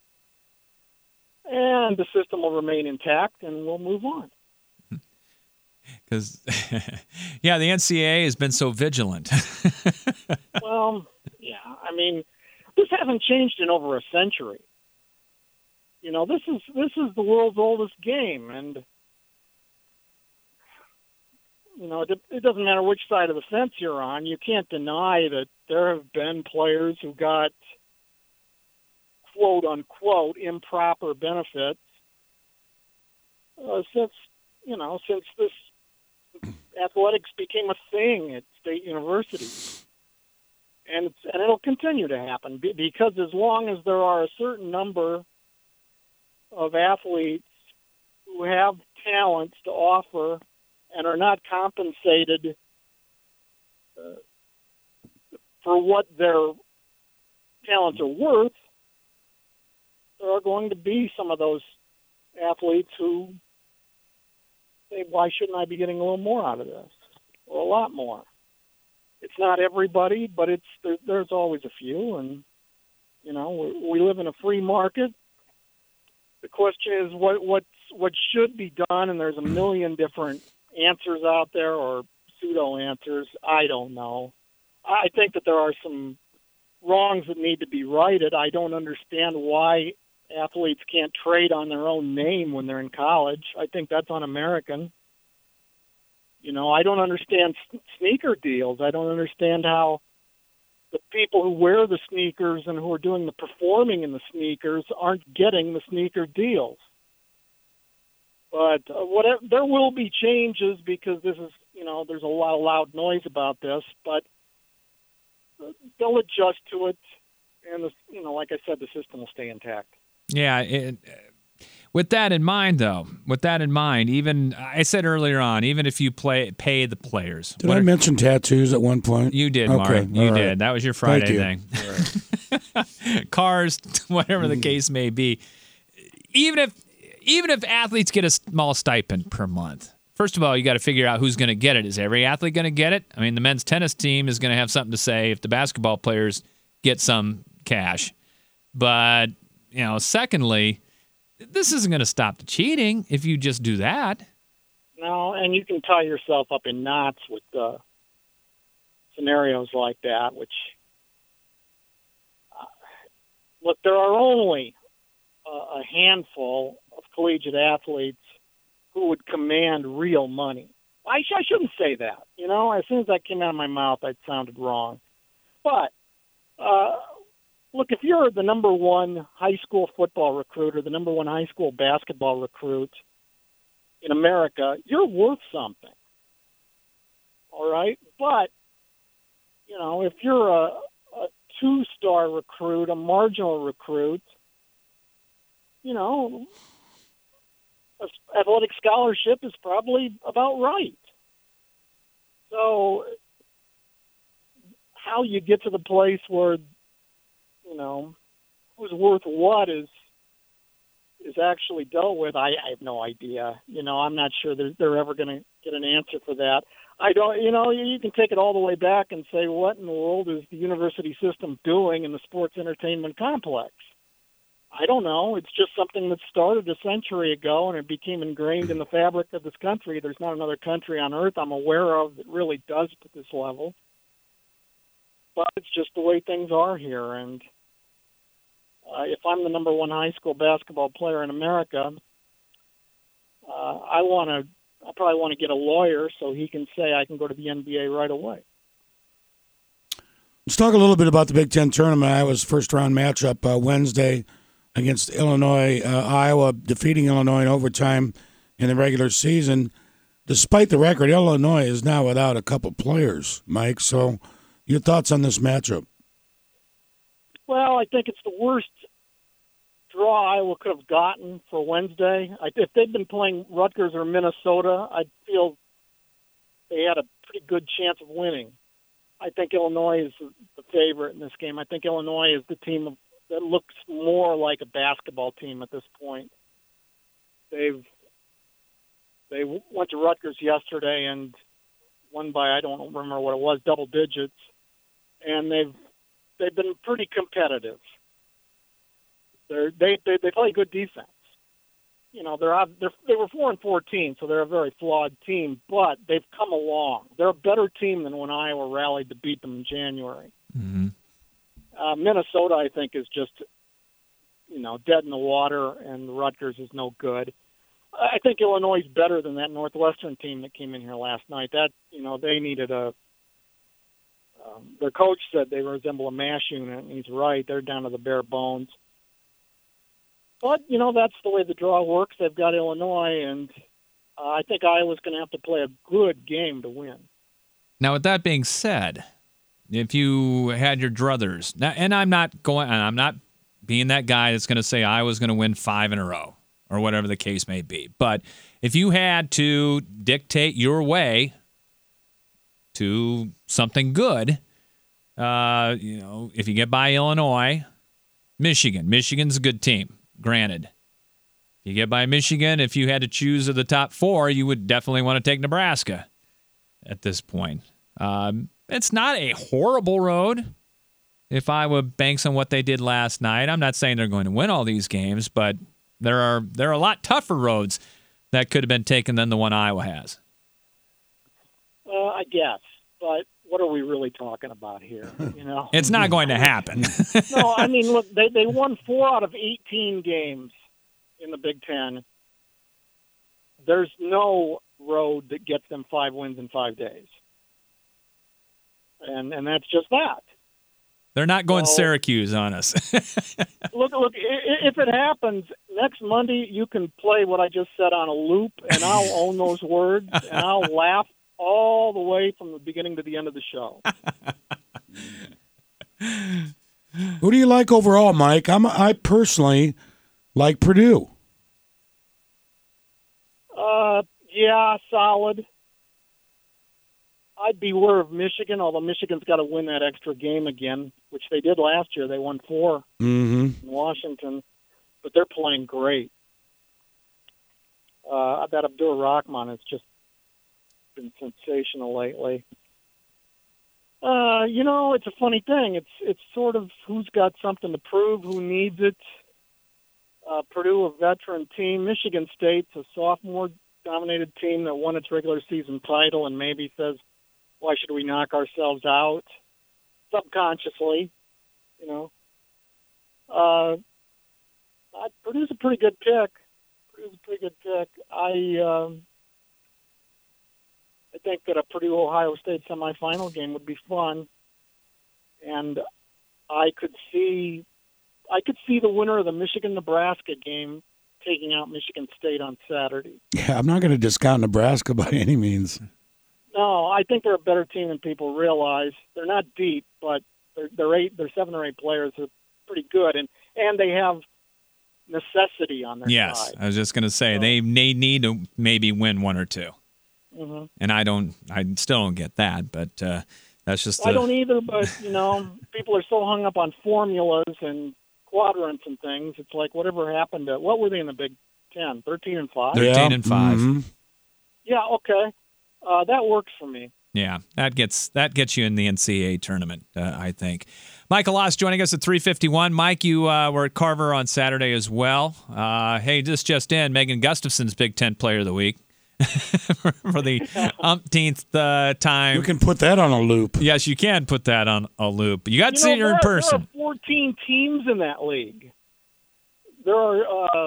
and the system will remain intact, and we'll move on. Because, yeah, the N C double A has been so vigilant. Well, yeah, I mean, this hasn't changed in over a century. You know, this is this is the world's oldest game, and you know, it, it doesn't matter which side of the fence you're on. You can't deny that there have been players who got quote unquote improper benefits uh, since you know since this athletics became a thing at state universities, and it's, and it'll continue to happen because as long as there are a certain number of athletes who have talents to offer and are not compensated uh, for what their talents are worth, there are going to be some of those athletes who say, why shouldn't I be getting a little more out of this? Or a lot more. It's not everybody, but it's there, there's always a few, and, you know, we, we live in a free market. The question is what what's, what should be done, and there's a million different answers out there or pseudo-answers. I don't know. I think that there are some wrongs that need to be righted. I don't understand why athletes can't trade on their own name when they're in college. I think that's un-American. You know, I don't understand sneaker deals. I don't understand how the people who wear the sneakers and who are doing the performing in the sneakers aren't getting the sneaker deals. But uh, whatever, there will be changes because this is, you know, there's a lot of loud noise about this, but they'll adjust to it. And, the, you know, like I said, the system will stay intact. Yeah. It, with that in mind, though, with that in mind, even I said earlier on, even if you play pay the players. Did I are, mention tattoos at one point? You did, okay, Mark. You right. did. That was your Friday you. thing. Right. Cars, whatever the case may be. Even if even if athletes get a small stipend per month, first of all, you got to figure out who's going to get it. Is every athlete going to get it? I mean, the men's tennis team is going to have something to say if the basketball players get some cash. But, you know, secondly, this isn't going to stop the cheating if you just do that. No, and you can tie yourself up in knots with uh, scenarios like that, which, uh, look, there are only uh, a handful of collegiate athletes who would command real money. I, sh- I shouldn't say that. You know, as soon as that came out of my mouth, I sounded wrong. But, uh, look, if you're the number one high school football recruit or the number one high school basketball recruit in America, you're worth something. All right? But, you know, if you're a, a two-star recruit, a marginal recruit, you know, an athletic scholarship is probably about right. So how you get to the place where, you know, who's worth what is is actually dealt with, I, I have no idea. You know, I'm not sure they're, they're ever going to get an answer for that. I don't, you know, you, you can take it all the way back and say, what in the world is the university system doing in the sports entertainment complex? I don't know. It's just something that started a century ago, and it became ingrained in the fabric of this country. There's not another country on earth I'm aware of that really does it at this level. But it's just the way things are here, and Uh, if I'm the number one high school basketball player in America, uh, I want to. I probably want to get a lawyer so he can say I can go to the N B A right away. Let's talk a little bit about the Big Ten tournament. Iowa's first round matchup uh, Wednesday against Illinois. Uh, Iowa defeating Illinois in overtime in the regular season. Despite the record, Illinois is now without a couple players, Mike. So, your thoughts on this matchup? Well, I think it's the worst draw Iowa could have gotten for Wednesday. I, if they'd been playing Rutgers or Minnesota, I'd feel they had a pretty good chance of winning. I think Illinois is the favorite in this game. I think Illinois is the team that looks more like a basketball team at this point. They've they went to Rutgers yesterday and won by, I don't remember what it was, double digits, and they've They've been pretty competitive. They're, they they they play good defense. you know, they're, they're they were four and fourteen, so they're a very flawed team, but they've come along. They're a better team than when Iowa rallied to beat them in January. Mm-hmm. Uh, Minnesota, I think, is just, you know, dead in the water, and Rutgers is no good. I think Illinois is better than that Northwestern team that came in here last night. That, you know, they needed a um, – their coach said they resemble a MASH unit, and he's right. They're down to the bare bones. But, you know, that's the way the draw works. They've got Illinois, and uh, I think Iowa's going to have to play a good game to win. Now, with that being said, if you had your druthers, now, and I'm not going, and I'm not being that guy that's going to say Iowa's going to win five in a row or whatever the case may be, but if you had to dictate your way to something good, uh, you know, if you get by Illinois, Michigan, Michigan's a good team. Granted, you get by Michigan, if you had to choose of the top four, you would definitely want to take Nebraska at this point. Um, it's not a horrible road if Iowa banks on what they did last night. I'm not saying they're going to win all these games, but there are there are a lot tougher roads that could have been taken than the one Iowa has. Uh, I guess, but what are we really talking about here? You know, it's not going to happen. No, I mean, look, they they won four out of eighteen games in the Big Ten. There's no road that gets them five wins in five days, and and that's just that. They're not going so, Syracuse on us. look, look, if it happens next Monday, you can play what I just said on a loop, and I'll own those words, and I'll laugh all the way from the beginning to the end of the show. Who do you like overall, Mike? I'm I personally like Purdue. Uh, yeah, solid. I'd beware of Michigan, although Michigan's got to win that extra game again, which they did last year. They won four mm-hmm. in Washington, but they're playing great. Uh, that Abdur Rahman has just been sensational lately. Uh, you know, it's a funny thing. It's it's sort of who's got something to prove, who needs it. Uh, Purdue, a veteran team. Michigan State's a sophomore-dominated team that won its regular season title and maybe says, why should we knock ourselves out? Subconsciously, you know. Uh, uh, Purdue's a pretty good pick. Purdue's a pretty good pick. I... Um, I think that a Purdue-Ohio State semifinal game would be fun, and I could see, I could see the winner of the Michigan-Nebraska game taking out Michigan State on Saturday. Yeah, I'm not going to discount Nebraska by any means. No, I think they're a better team than people realize. They're not deep, but they're they're eight, they're seven or eight players who are pretty good, and and they have necessity on their yes, side. Yes, I was just going to say so, they they need to maybe win one or two. Mm-hmm. And I don't, I still don't get that, but uh, that's just. I don't either, but you know, people are so hung up on formulas and quadrants and things. It's like whatever happened to what were they in the Big Ten? Thirteen and five. Thirteen yeah. and five. Mm-hmm. Yeah. Okay. Uh, that works for me. Yeah, that gets that gets you in the N C double A tournament, uh, I think. Michael Loss joining us at three fifty-one. Mike, you uh, were at Carver on Saturday as well. Uh, hey, this just in: Megan Gustafson's Big Ten Player of the Week. for the umpteenth uh, time. You can put that on a loop. Yes, you can put that on a loop. You got to you see know, her in person. There are fourteen teams in that league. There are uh,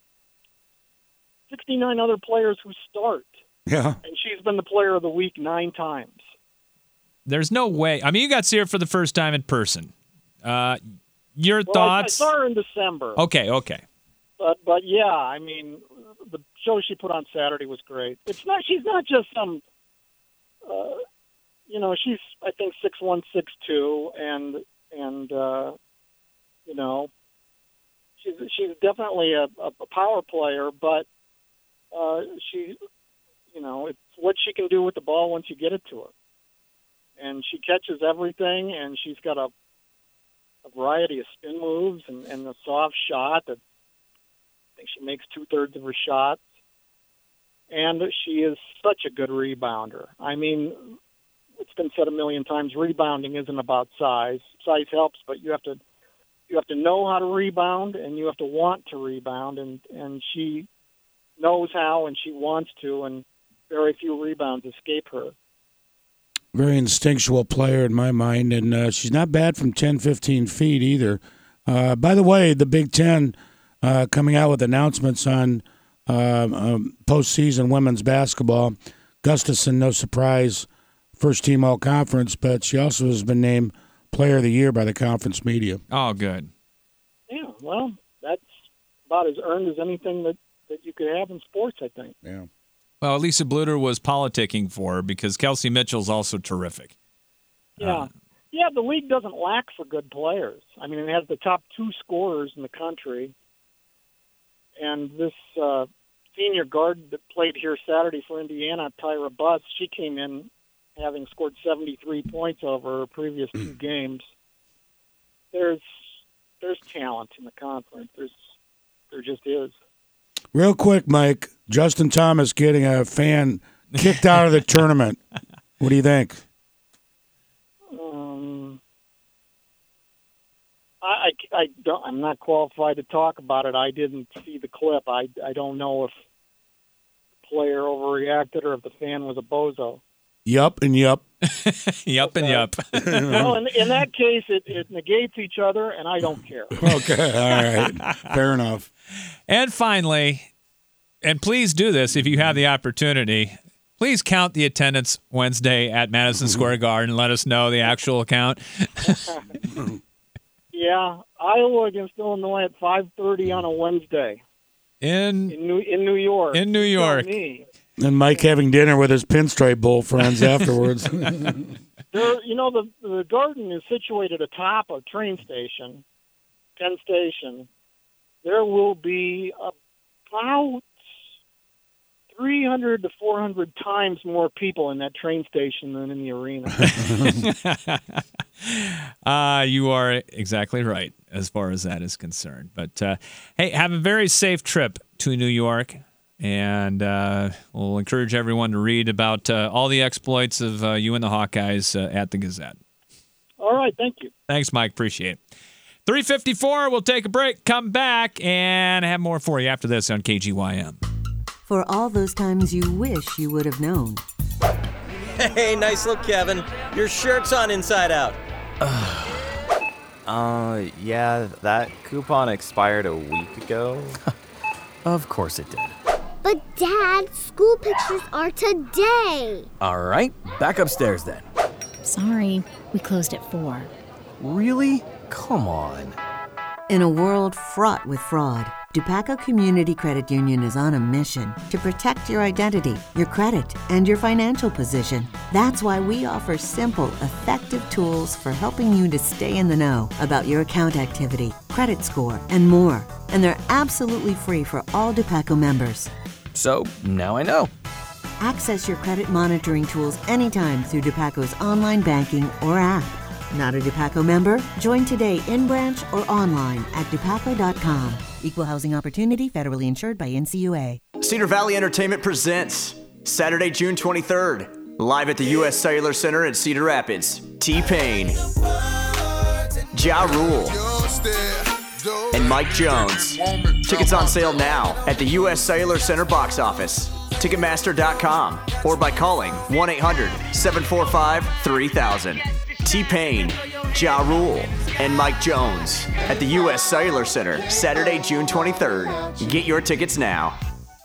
sixty-nine other players who start. Yeah. And she's been the Player of the Week nine times. There's no way. I mean, you got to see her for the first time in person. Uh, your well, thoughts? I, I saw her in December. Okay, okay. But but yeah, I mean, the show she put on Saturday was great. It's not. She's not just some. Uh, you know, she's I think six one, six two, and and uh, you know, she's she's definitely a, a power player. But uh, she, you know, it's what she can do with the ball once you get it to her, and she catches everything, and she's got a, a variety of spin moves and, and a soft shot that. I think she makes two-thirds of her shots, and she is such a good rebounder. I mean, it's been said a million times, rebounding isn't about size. Size helps, but you have to you have to know how to rebound, and you have to want to rebound, and, and she knows how and she wants to, and very few rebounds escape her. Very instinctual player in my mind, and uh, she's not bad from ten, fifteen feet either. Uh, by the way, the Big Ten uh, coming out with announcements on uh, um, postseason women's basketball. Gustafson, no surprise, first team all-conference, but she also has been named Player of the Year by the conference media. Oh, good. Yeah, well, that's about as earned as anything that, that you could have in sports, I think. Yeah. Well, Lisa Bluter was politicking for her because Kelsey Mitchell's also terrific. Yeah. Uh, yeah, the league doesn't lack for good players. I mean, it has the top two scorers in the country. And this uh, senior guard that played here Saturday for Indiana, Tyra Butts, she came in having scored seventy-three points over her previous two games. There's there's talent in the conference. There's there just is. Real quick, Mike, Justin Thomas getting a fan kicked out of the tournament. What do you think? Um, I, I, I don't, I'm not qualified to talk about it. I didn't see the clip. I, I don't know if the player overreacted or if the fan was a bozo. Yup and yup. Yup and yup. Well, in, in that case, it, it negates each other, and I don't care. Okay, all right. Fair enough. And finally, and please do this if you have the opportunity, please count the attendance Wednesday at Madison Square Garden and let us know the actual count. Yeah, Iowa against Illinois at five thirty on a Wednesday. In in New, in New York. In New York. Me. And Mike having dinner with his Pinstripe Bowl friends afterwards. There, you know, the the Garden is situated atop a train station, Penn Station. There will be about three hundred to four hundred times more people in that train station than in the arena. uh, you are exactly right as far as that is concerned. But, uh, hey, have a very safe trip to New York. And uh, we'll encourage everyone to read about uh, all the exploits of uh, you and the Hawkeyes uh, at the Gazette. All right, thank you. Thanks, Mike. Appreciate it. three fifty-four, we'll take a break, come back, and have more for you after this on K G Y M. For all those times you wish you would have known. Hey, nice look, Kevin. Your shirt's on inside out. uh, yeah, that coupon expired a week ago. Of course it did. But, Dad, school pictures are today. All right, back upstairs then. Sorry, we closed at four. Really? Come on. In a world fraught with fraud, Dupaco Community Credit Union is on a mission to protect your identity, your credit, and your financial position. That's why we offer simple, effective tools for helping you to stay in the know about your account activity, credit score, and more. And they're absolutely free for all Dupaco members. So, now I know. Access your credit monitoring tools anytime through Dupaco's online banking or app. Not a Dupaco member? Join today in branch or online at dupaco dot com. Equal housing opportunity, federally insured by N C U A. Cedar Valley Entertainment presents Saturday, June twenty-third, live at the U S Cellular Center in Cedar Rapids. T-Pain, Ja Rule, and Mike Jones. Tickets on sale now at the U S Cellular Center box office, Ticketmaster dot com, or by calling one eight hundred seven four five three thousand. T-Pain, Ja Rule, and Mike Jones at the U S Cellular Center, Saturday, June twenty-third. Get your tickets now.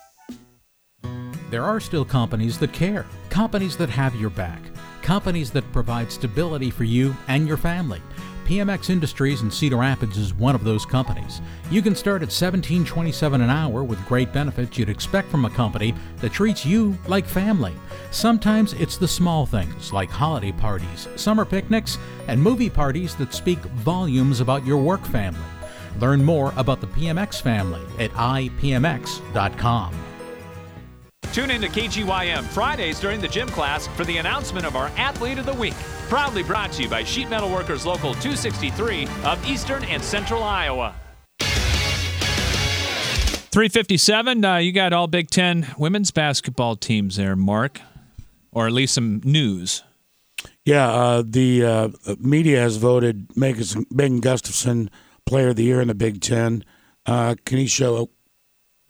There are still companies that care, companies that have your back, companies that provide stability for you and your family. P M X Industries in Cedar Rapids is one of those companies. You can start at seventeen twenty-seven an hour with great benefits you'd expect from a company that treats you like family. Sometimes it's the small things like holiday parties, summer picnics, and movie parties that speak volumes about your work family. Learn more about the P M X family at i p m x dot com. Tune in to K G Y M Fridays during the gym class for the announcement of our Athlete of the Week. Proudly brought to you by Sheet Metal Workers Local two sixty-three of Eastern and Central Iowa. three fifty-seven, uh, you got all Big Ten women's basketball teams there, Mark, or at least some news. Yeah, uh, the uh, media has voted Megan Gustafson Player of the Year in the Big Ten. Uh, Kenesha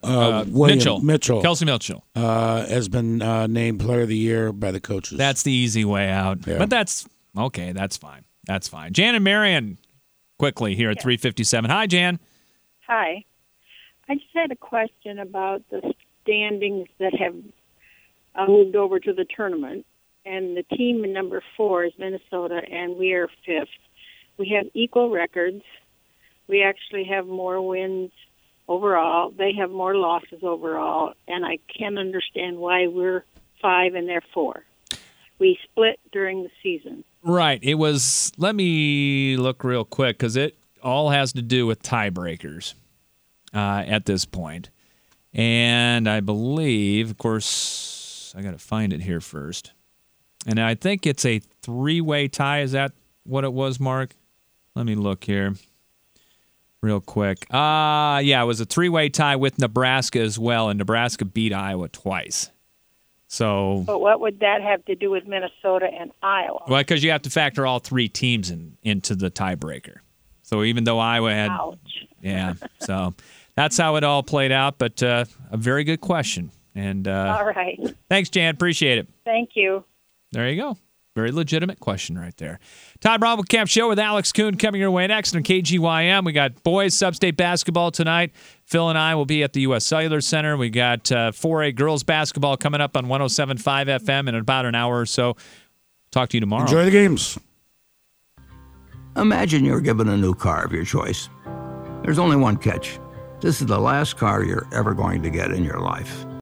Uh, Uh, William Mitchell. Mitchell. Kelsey Mitchell. Uh, has been uh, named Player of the Year by the coaches. That's the easy way out. Yeah. But that's okay. That's fine. That's fine. Jan and Marion, quickly here at three fifty-seven. Hi, Jan. Hi. I just had a question about the standings that have uh, moved over to the tournament. And the team in number four is Minnesota, and we are fifth. We have equal records. We actually have more wins overall. They have more losses overall, and I can't understand why we're five and they're four. We split during the season. Right. It was, let me look real quick because it all has to do with tiebreakers uh, at this point. And I believe, of course, I got to find it here first. And I think it's a three-way tie. Is that what it was, Mark? Let me look here real quick. Uh, yeah, it was a three-way tie with Nebraska as well, and Nebraska beat Iowa twice. So, But what would that have to do with Minnesota and Iowa? well, because you have to factor all three teams in into the tiebreaker. So even though Iowa had, Ouch. yeah, so that's how it all played out. But uh, a very good question, and uh, All right. thanks, Jan. Appreciate it. Thank you. There you go. Very legitimate question right there. Todd Camp Show with Alex Kuhn coming your way next on K G Y M. We got boys sub-state basketball tonight. Phil and I will be at the U S Cellular Center. We got uh, four A girls basketball coming up on one oh seven point five F M in about an hour or so. Talk to you tomorrow. Enjoy the games. Imagine you're given a new car of your choice. There's only one catch. This is the last car you're ever going to get in your life.